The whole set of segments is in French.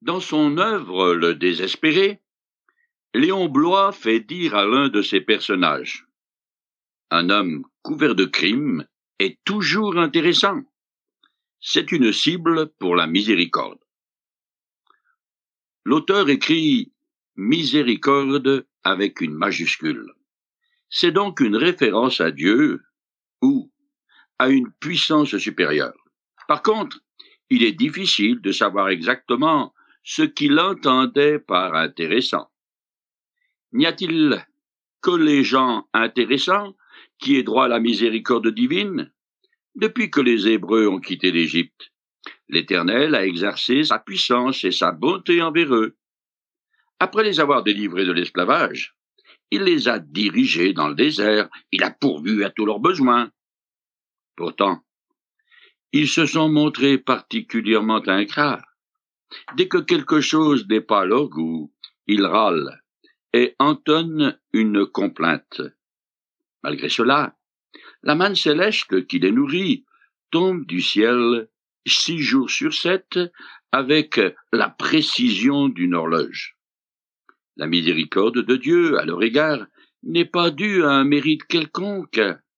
Dans son œuvre Le Désespéré, Léon Bloy fait dire à l'un de ses personnages: un homme couvert de crimes est toujours intéressant. C'est une cible pour la miséricorde. L'auteur écrit miséricorde avec une majuscule. C'est donc une référence à Dieu ou à une puissance supérieure. Par contre, il est difficile de savoir exactement ce qu'il entendait par intéressant. N'y a-t-il que les gens intéressants qui aient droit à la miséricorde divine? Depuis que les Hébreux ont quitté l'Égypte, l'Éternel a exercé sa puissance et sa bonté envers eux. Après les avoir délivrés de l'esclavage, il les a dirigés dans le désert, il a pourvu à tous leurs besoins. Pourtant, ils se sont montrés particulièrement ingrats. Dès que quelque chose n'est pas à leur goût, ils râlent et entonnent une complainte. Malgré cela, la manne céleste qui les nourrit tombe du ciel 6 jours sur 7 avec la précision d'une horloge. La miséricorde de Dieu à leur égard n'est pas due à un mérite quelconque,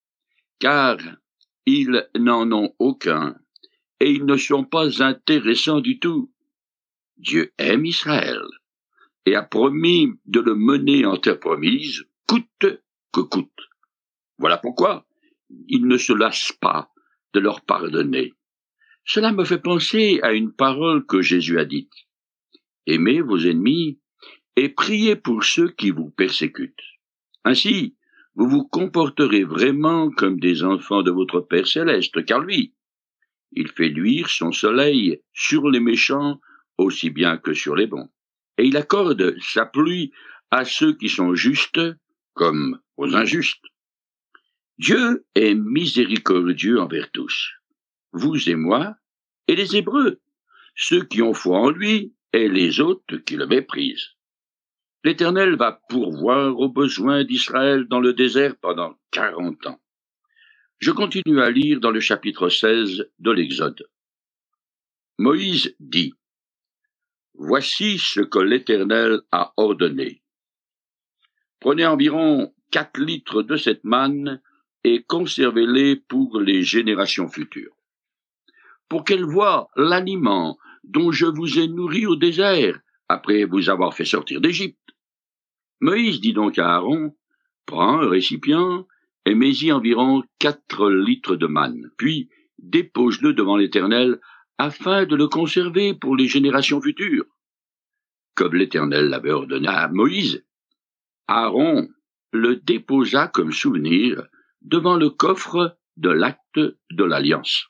car ils n'en ont aucun, et ils ne sont pas intéressants du tout. Dieu aime Israël, et a promis de le mener en terre promise, coûte que coûte. Voilà pourquoi il ne se lasse pas de leur pardonner. Cela me fait penser à une parole que Jésus a dite: aimez vos ennemis et priez pour ceux qui vous persécutent. Ainsi, vous vous comporterez vraiment comme des enfants de votre Père céleste, car lui, il fait luire son soleil sur les méchants aussi bien que sur les bons, et il accorde sa pluie à ceux qui sont justes comme aux injustes. Dieu est miséricordieux envers tous, vous et moi, et les Hébreux, ceux qui ont foi en lui, et les autres qui le méprisent. L'Éternel va pourvoir aux besoins d'Israël dans le désert pendant 40 ans. Je continue à lire dans le chapitre 16 de l'Exode. Moïse dit: voici ce que l'Éternel a ordonné. Prenez environ 4 litres de cette manne et conservez-les pour les générations futures, pour qu'elles voient l'aliment dont je vous ai nourri au désert, après vous avoir fait sortir d'Égypte. Moïse dit donc à Aaron: prends un récipient et mets-y environ 4 litres de manne, puis dépose-le devant l'Éternel afin de le conserver pour les générations futures. Comme l'Éternel l'avait ordonné à Moïse, Aaron le déposa comme souvenir devant le coffre de l'acte de l'Alliance.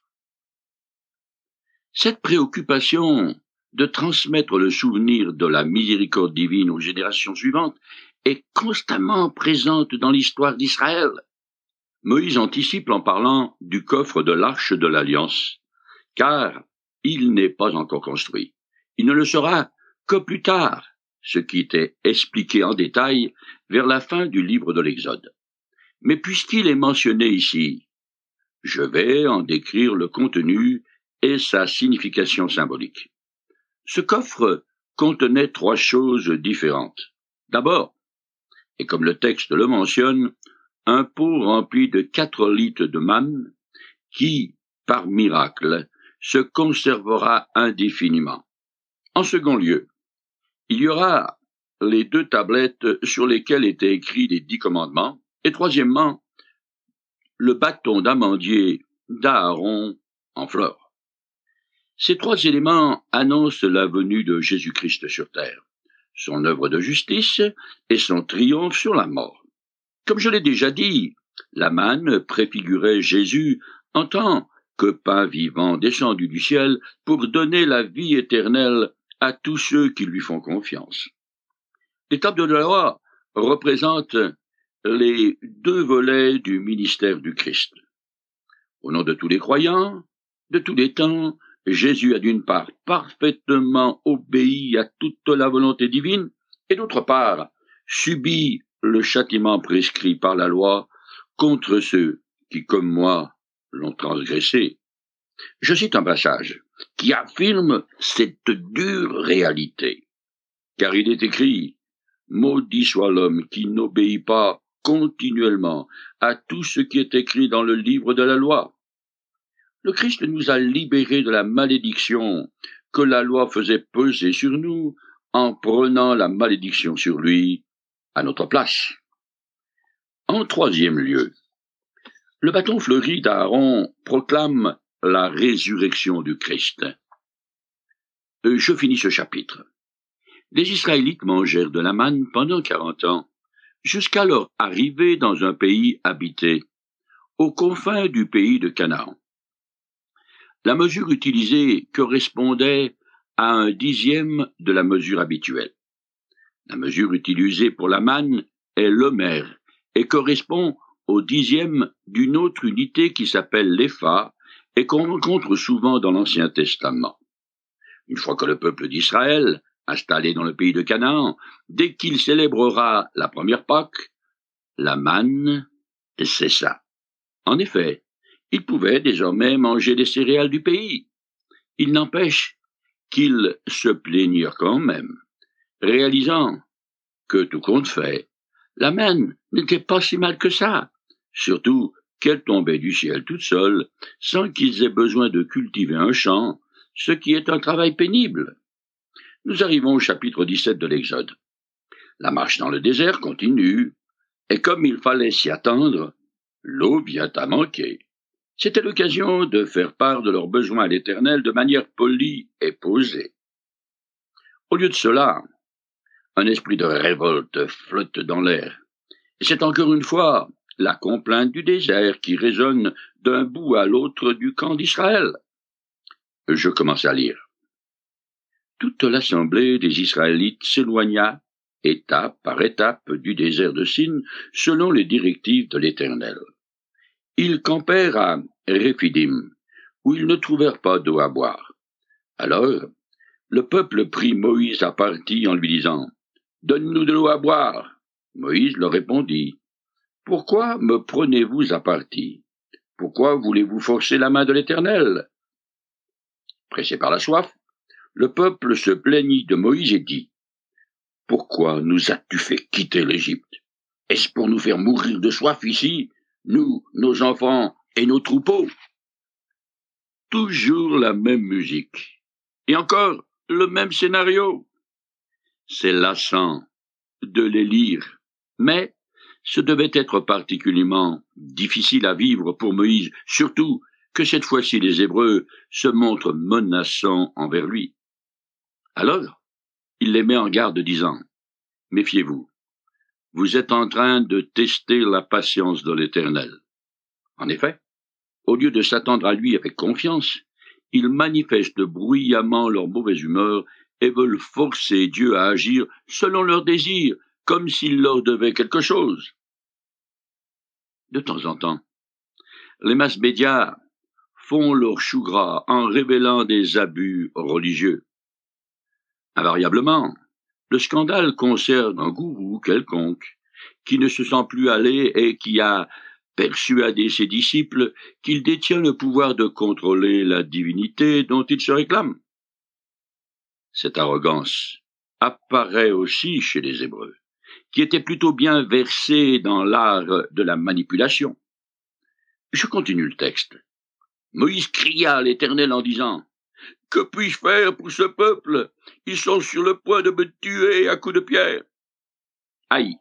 Cette préoccupation de transmettre le souvenir de la miséricorde divine aux générations suivantes est constamment présente dans l'histoire d'Israël. Moïse anticipe en parlant du coffre de l'arche de l'Alliance, car il n'est pas encore construit. Il ne le sera que plus tard, ce qui était expliqué en détail vers la fin du livre de l'Exode. Mais puisqu'il est mentionné ici, je vais en décrire le contenu et sa signification symbolique. Ce coffre contenait 3 choses différentes. D'abord, et comme le texte le mentionne, un pot rempli de 4 litres de manne qui, par miracle, se conservera indéfiniment. En second lieu, il y aura les 2 tablettes sur lesquelles étaient écrits les 10 commandements, et troisièmement, le bâton d'amandier d'Aaron en fleurs. Ces 3 éléments annoncent la venue de Jésus-Christ sur terre, son œuvre de justice et son triomphe sur la mort. Comme je l'ai déjà dit, la manne préfigurait Jésus en tant que pain vivant descendu du ciel pour donner la vie éternelle à tous ceux qui lui font confiance. Les tables de la loi représentent les 2 volets du ministère du Christ. Au nom de tous les croyants, de tous les temps, Jésus a d'une part parfaitement obéi à toute la volonté divine, et d'autre part subi le châtiment prescrit par la loi contre ceux qui, comme moi, l'ont transgressé. Je cite un passage qui affirme cette dure réalité. Car il est écrit « Maudit soit l'homme qui n'obéit pas continuellement à tout ce qui est écrit dans le livre de la loi. » Le Christ nous a libérés de la malédiction que la loi faisait peser sur nous en prenant la malédiction sur lui à notre place. En troisième lieu, le bâton fleuri d'Aaron proclame la résurrection du Christ. Je finis ce chapitre. Les Israélites mangèrent de la manne pendant 40 ans, jusqu'à leur arrivée dans un pays habité, aux confins du pays de Canaan. La mesure utilisée correspondait à 1/10 de la mesure habituelle. La mesure utilisée pour la manne est l'omer et correspond au 10e d'une autre unité qui s'appelle l'épha et qu'on rencontre souvent dans l'Ancien Testament. Une fois que le peuple d'Israël, installé dans le pays de Canaan, dès qu'il célébrera la première Pâque, la manne cessa. En effet, ils pouvaient désormais manger des céréales du pays. Il n'empêche qu'ils se plaignirent quand même, réalisant que, tout compte fait, la manne n'était pas si mal que ça, surtout qu'elle tombait du ciel toute seule, sans qu'ils aient besoin de cultiver un champ, ce qui est un travail pénible. Nous arrivons au chapitre 17 de l'Exode. La marche dans le désert continue, et comme il fallait s'y attendre, l'eau vient à manquer. C'était l'occasion de faire part de leurs besoins à l'Éternel de manière polie et posée. Au lieu de cela, un esprit de révolte flotte dans l'air. Et c'est encore une fois la complainte du désert qui résonne d'un bout à l'autre du camp d'Israël. Je commence à lire. Toute l'assemblée des Israélites s'éloigna, étape par étape, du désert de Sin, selon les directives de l'Éternel. Ils campèrent à Réphidim, où ils ne trouvèrent pas d'eau à boire. Alors, le peuple prit Moïse à partie en lui disant « Donne-nous de l'eau à boire !» Moïse leur répondit « Pourquoi me prenez-vous à partie? Pourquoi voulez-vous forcer la main de l'Éternel » Pressé par la soif, le peuple se plaignit de Moïse et dit « Pourquoi nous as-tu fait quitter l'Égypte? Est-ce pour nous faire mourir de soif ici, nous, nos enfants et nos troupeaux ?» Toujours la même musique. Et encore le même scénario. C'est lassant de les lire, mais ce devait être particulièrement difficile à vivre pour Moïse, surtout que cette fois-ci les Hébreux se montrent menaçants envers lui. Alors, il les met en garde disant « Méfiez-vous, vous êtes en train de tester la patience de l'Éternel. » En effet, au lieu de s'attendre à lui avec confiance, ils manifestent bruyamment leur mauvaise humeur et veulent forcer Dieu à agir selon leurs désirs, comme s'il leur devait quelque chose. De temps en temps, les masses médias font leur chou gras en révélant des abus religieux. Invariablement, le scandale concerne un gourou quelconque qui ne se sent plus aller et qui a persuadé ses disciples qu'il détient le pouvoir de contrôler la divinité dont il se réclame. Cette arrogance apparaît aussi chez les Hébreux, qui étaient plutôt bien versés dans l'art de la manipulation. Je continue le texte. Moïse cria à l'Éternel en disant « Que puis-je faire pour ce peuple? Ils sont sur le point de me tuer à coups de pierre. » Aïe!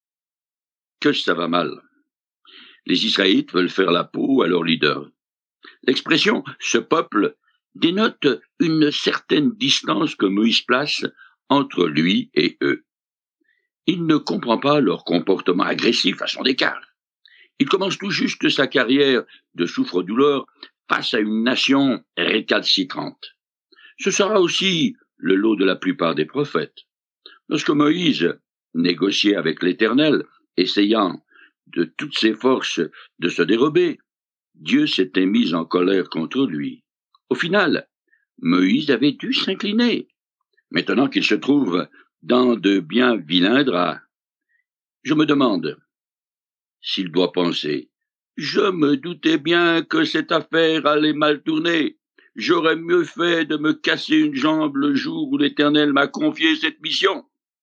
Que ça va mal. Les Israélites veulent faire la peau à leur leader. L'expression « ce peuple » dénote une certaine distance que Moïse place entre lui et eux. Il ne comprend pas leur comportement agressif à son écart. Il commence tout juste sa carrière de souffre-douleur face à une nation récalcitrante. Ce sera aussi le lot de la plupart des prophètes. Lorsque Moïse négociait avec l'Éternel, essayant de toutes ses forces de se dérober, Dieu s'était mis en colère contre lui. Au final, Moïse avait dû s'incliner, maintenant qu'il se trouve dans de bien vilains draps. Je me demande s'il doit penser « Je me doutais bien que cette affaire allait mal tourner. j'aurais mieux fait de me casser une jambe le jour où l'Éternel m'a confié cette mission.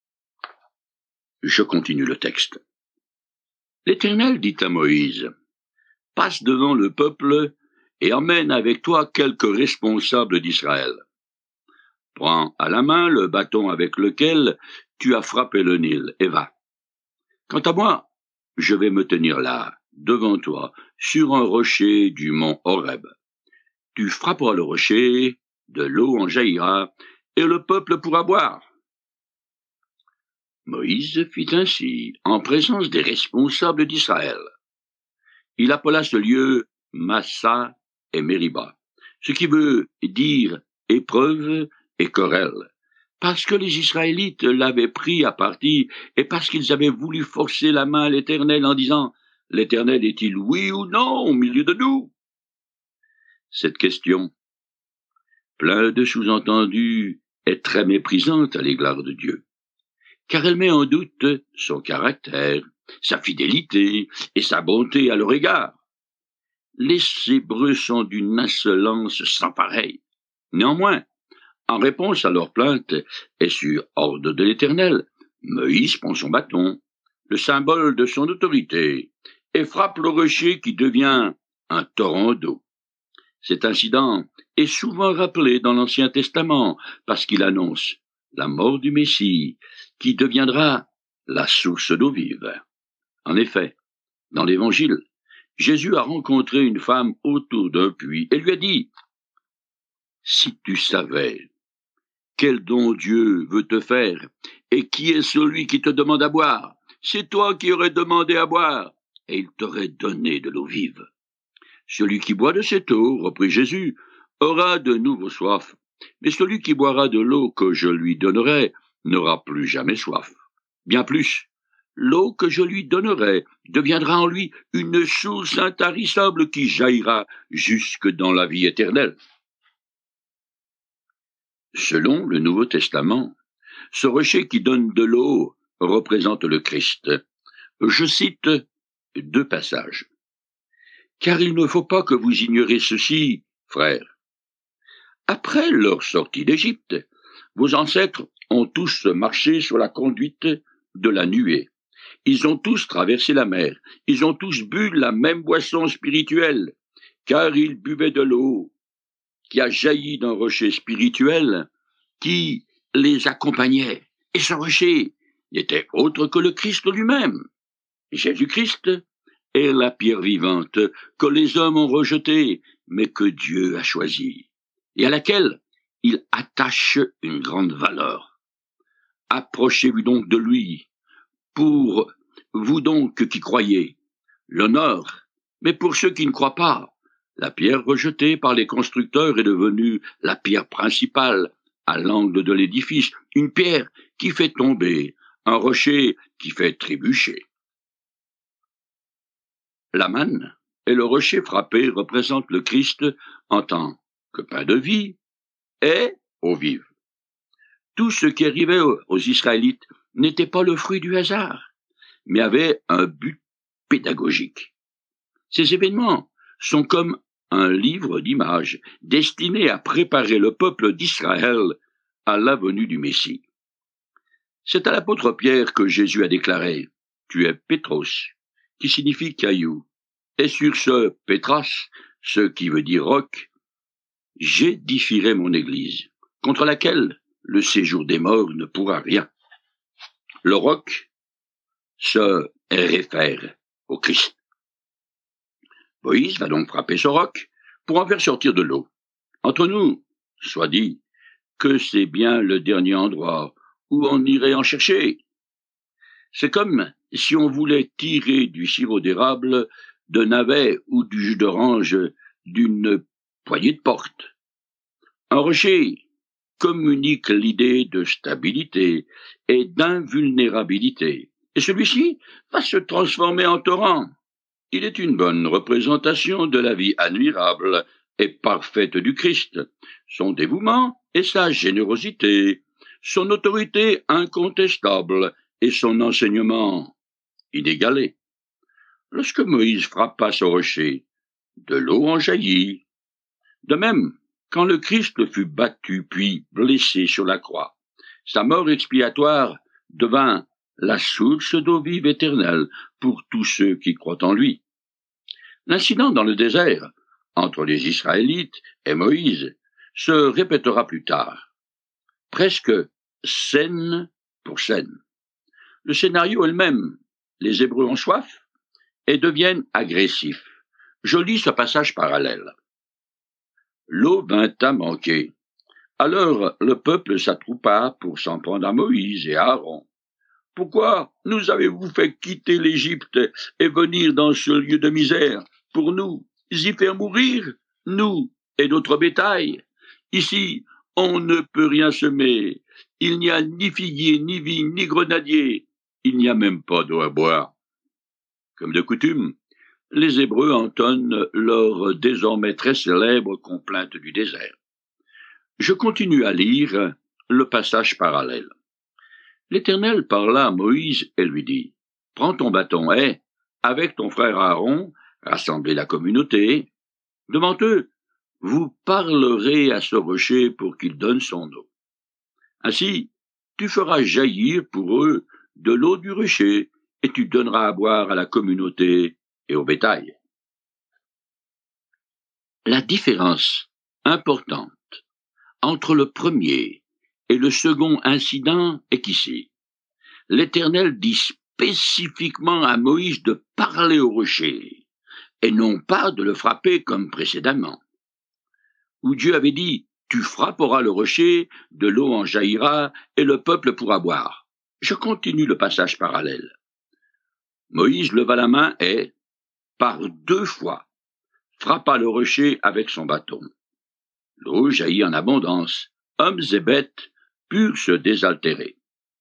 Je continue le texte. L'Éternel dit à Moïse, « Passe devant le peuple et emmène avec toi quelques responsables d'Israël. Prends à la main le bâton avec lequel tu as frappé le Nil et va. Quant à moi, je vais me tenir là, devant toi, sur un rocher du mont Horeb. Tu frapperas le rocher, de l'eau en jaillira, et le peuple pourra boire. » Moïse fit ainsi, en présence des responsables d'Israël. Il appela ce lieu Massa et Mériba, ce qui veut dire épreuve et querelle, parce que les Israélites l'avaient pris à partie et parce qu'ils avaient voulu forcer la main à l'Éternel en disant « L'Éternel est-il oui ou non au milieu de nous ?» Cette question, plein de sous-entendus, est très méprisante à l'égard de Dieu, car elle met en doute son caractère, sa fidélité et sa bonté à leur égard. Les Hébreux sont d'une insolence sans pareille. Néanmoins, en réponse à leur plainte et sur ordre de l'Éternel, Moïse prend son bâton, le symbole de son autorité, et frappe le rocher qui devient un torrent d'eau. Cet incident est souvent rappelé dans l'Ancien Testament parce qu'il annonce la mort du Messie qui deviendra la source d'eau vive. En effet, dans l'Évangile, Jésus a rencontré une femme autour d'un puits et lui a dit « Si tu savais quel don Dieu veut te faire et qui est celui qui te demande à boire, c'est toi qui aurais demandé à boire et il t'aurait donné de l'eau vive. Celui qui boit de cette eau, reprit Jésus, aura de nouveau soif, mais celui qui boira de l'eau que je lui donnerai n'aura plus jamais soif. Bien plus, l'eau que je lui donnerai deviendra en lui une source intarissable qui jaillira jusque dans la vie éternelle. » Selon le Nouveau Testament, ce rocher qui donne de l'eau représente le Christ. Je cite 2 passages. « Car il ne faut pas que vous ignoriez ceci, frères. Après leur sortie d'Égypte, vos ancêtres ont tous marché sur la conduite de la nuée. Ils ont tous traversé la mer. Ils ont tous bu la même boisson spirituelle, car ils buvaient de l'eau qui a jailli d'un rocher spirituel qui les accompagnait. Et ce rocher n'était autre que le Christ lui-même. Jésus-Christ est la pierre vivante que les hommes ont rejetée, mais que Dieu a choisie, et à laquelle il attache une grande valeur. Approchez-vous donc de lui, pour vous donc qui croyez, l'honneur, mais pour ceux qui ne croient pas, la pierre rejetée par les constructeurs est devenue la pierre principale à l'angle de l'édifice, une pierre qui fait tomber, un rocher qui fait trébucher. La manne et le rocher frappé représentent le Christ en tant que pain de vie et eau vive. Tout ce qui arrivait aux Israélites n'était pas le fruit du hasard, mais avait un but pédagogique. Ces événements sont comme un livre d'images destiné à préparer le peuple d'Israël à la venue du Messie. C'est à l'apôtre Pierre que Jésus a déclaré « Tu es Pétros », qui signifie caillou, et sur ce Pétras, ce qui veut dire roc, j'édifierai mon église, contre laquelle le séjour des morts ne pourra rien. Le roc se réfère au Christ. Moïse va donc frapper ce roc pour en faire sortir de l'eau. Entre nous, soit dit que c'est bien le dernier endroit où on irait en chercher. C'est comme si on voulait tirer du sirop d'érable, de navet ou du jus d'orange d'une poignée de porte. Un rocher communique l'idée de stabilité et d'invulnérabilité, et celui-ci va se transformer en torrent. Il est une bonne représentation de la vie admirable et parfaite du Christ, son dévouement et sa générosité, son autorité incontestable et son enseignement inégalé. Lorsque Moïse frappa ce rocher, de l'eau en jaillit. De même, Quand le Christ fut battu puis blessé sur la croix, sa mort expiatoire devint la source d'eau vive éternelle pour tous ceux qui croient en lui. L'incident dans le désert, entre les Israélites et Moïse, se répétera plus tard, presque scène pour scène. Le scénario est le même. Les Hébreux ont soif et deviennent agressifs. Je lis ce passage parallèle. L'eau vint à manquer. Alors le peuple s'attroupa pour s'en prendre à Moïse et à Aaron. Pourquoi nous avez-vous fait quitter l'Égypte et venir dans ce lieu de misère pour nous y faire mourir, nous et notre bétail? Ici, on ne peut rien semer. Il n'y a ni figuier, ni vigne, ni grenadier. Il n'y a même pas d'eau à boire. Comme de coutume, les Hébreux entonnent leur désormais très célèbre complainte du désert. Je continue à lire le passage parallèle. L'Éternel parla à Moïse et lui dit, « Prends ton bâton et, avec ton frère Aaron, rassemblez la communauté. Devant eux, vous parlerez à ce rocher pour qu'il donne son eau. Ainsi, tu feras jaillir pour eux de l'eau du rocher, et tu donneras à boire à la communauté et au bétail. » La différence importante entre le premier et le second incident est qu'ici, l'Éternel dit spécifiquement à Moïse de parler au rocher, et non pas de le frapper comme précédemment, où Dieu avait dit « Tu frapperas le rocher, de l'eau en jaillira, et le peuple pourra boire. » Je continue le passage parallèle. Moïse leva la main et, par 2 fois, frappa le rocher avec son bâton. L'eau jaillit en abondance. Hommes et bêtes purent se désaltérer.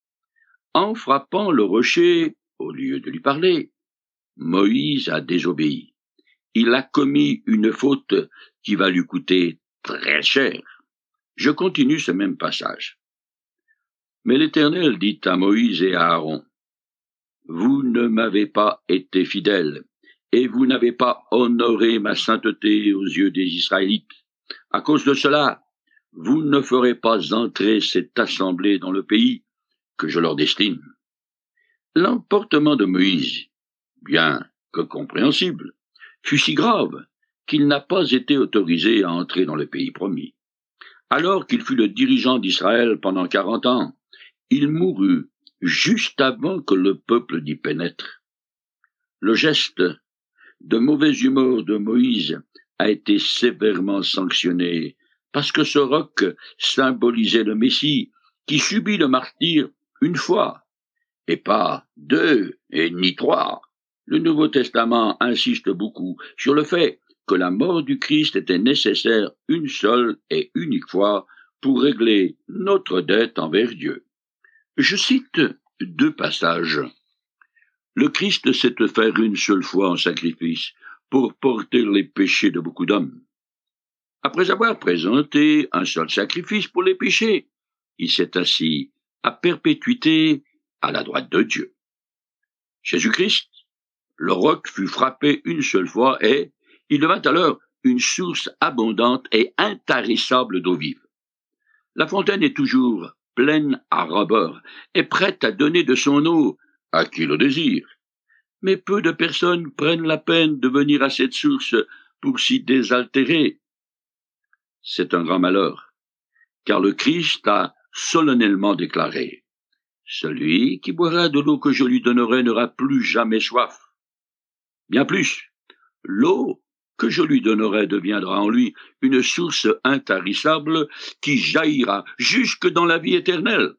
En frappant le rocher, au lieu de lui parler, Moïse a désobéi. Il a commis une faute qui va lui coûter très cher. Je continue ce même passage. Mais l'Éternel dit à Moïse et à Aaron, « Vous ne m'avez pas été fidèles, et vous n'avez pas honoré ma sainteté aux yeux des Israélites. À cause de cela, vous ne ferez pas entrer cette assemblée dans le pays que je leur destine. » L'emportement de Moïse, bien que compréhensible, fut si grave qu'il n'a pas été autorisé à entrer dans le pays promis. Alors qu'il fut le dirigeant d'Israël pendant 40 ans, il mourut juste avant que le peuple d'y pénètre. Le geste de mauvaise humeur de Moïse a été sévèrement sanctionné, parce que ce roc symbolisait le Messie qui subit le martyre 1 fois, et pas 2 et ni 3. Le Nouveau Testament insiste beaucoup sur le fait que la mort du Christ était nécessaire une seule et unique fois pour régler notre dette envers Dieu. Je cite 2 passages. Le Christ s'est offert une seule fois en sacrifice pour porter les péchés de beaucoup d'hommes. Après avoir présenté un seul sacrifice pour les péchés, il s'est assis à perpétuité à la droite de Dieu. Jésus-Christ, le roc fut frappé une seule fois et il devint alors une source abondante et intarissable d'eau vive. La fontaine est toujours pleine à ras-bord et prête à donner de son eau à qui le désire. Mais peu de personnes prennent la peine de venir à cette source pour s'y désaltérer. C'est un grand malheur, car le Christ a solennellement déclaré « Celui qui boira de l'eau que je lui donnerai n'aura plus jamais soif. » Bien plus, l'eau que je lui donnerai deviendra en lui une source intarissable qui jaillira jusque dans la vie éternelle.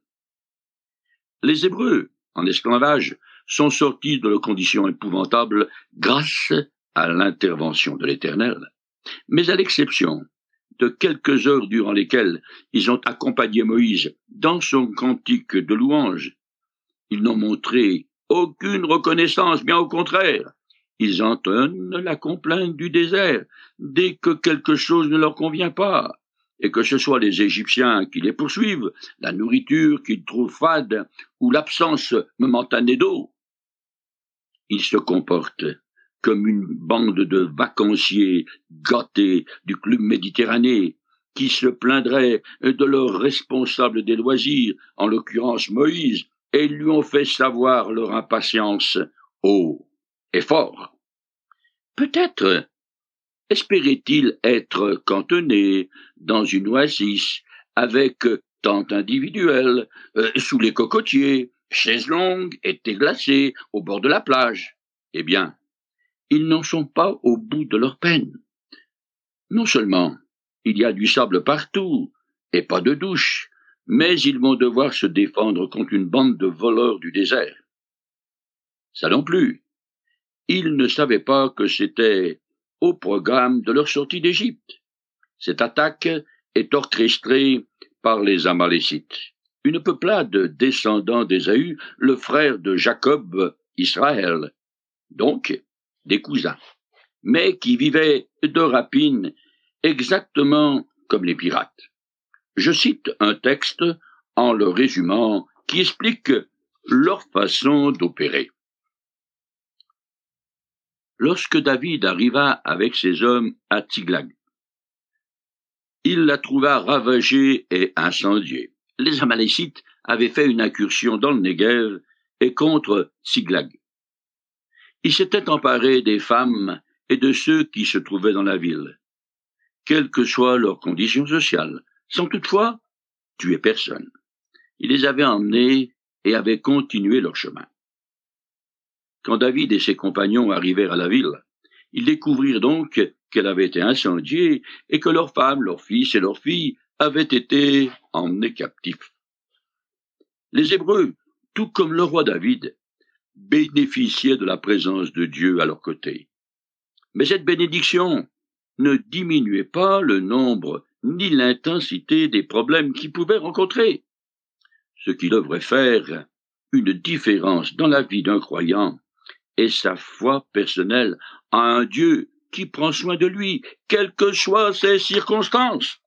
Les Hébreux, en esclavage, sont sortis de leur condition épouvantable grâce à l'intervention de l'Éternel. Mais à l'exception de quelques heures durant lesquelles ils ont accompagné Moïse dans son cantique de louange, ils n'ont montré aucune reconnaissance, bien au contraire. Ils entonnent la complainte du désert dès que quelque chose ne leur convient pas, et que ce soit les Égyptiens qui les poursuivent, la nourriture qu'ils trouvent fade ou l'absence momentanée d'eau. Ils se comportent comme une bande de vacanciers gâtés du club méditerranéen qui se plaindraient de leur responsable des loisirs, en l'occurrence Moïse, et ils lui ont fait savoir leur impatience haut et fort. Peut-être espérait-il être cantonné dans une oasis avec tente individuelle, sous les cocotiers, chaises longues, été glacées, au bord de la plage. Eh bien, ils n'en sont pas au bout de leur peine. Non seulement il y a du sable partout et pas de douche, mais ils vont devoir se défendre contre une bande de voleurs du désert. Ça non plus. Ils ne savaient pas que c'était au programme de leur sortie d'Égypte. Cette attaque est orchestrée par les Amalécites, une peuplade descendant d'Ésaü, le frère de Jacob, Israël, donc des cousins, mais qui vivaient de rapine exactement comme les pirates. Je cite un texte en le résumant qui explique leur façon d'opérer. Lorsque David arriva avec ses hommes à Tsiglag, il la trouva ravagée et incendiée. Les Amalécites avaient fait une incursion dans le Néguev et contre Tsiglag. Ils s'étaient emparés des femmes et de ceux qui se trouvaient dans la ville, quelles que soient leurs conditions sociales, sans toutefois tuer personne. Ils les avaient emmenés et avaient continué leur chemin. Quand David et ses compagnons arrivèrent à la ville, ils découvrirent donc qu'elle avait été incendiée et que leurs femmes, leurs fils et leurs filles avaient été emmenés captifs. Les Hébreux, tout comme le roi David, bénéficiaient de la présence de Dieu à leur côté. Mais cette bénédiction ne diminuait pas le nombre ni l'intensité des problèmes qu'ils pouvaient rencontrer. Ce qui devrait faire une différence dans la vie d'un croyant est sa foi personnelle à un Dieu qui prend soin de lui, quelles que soient ses circonstances.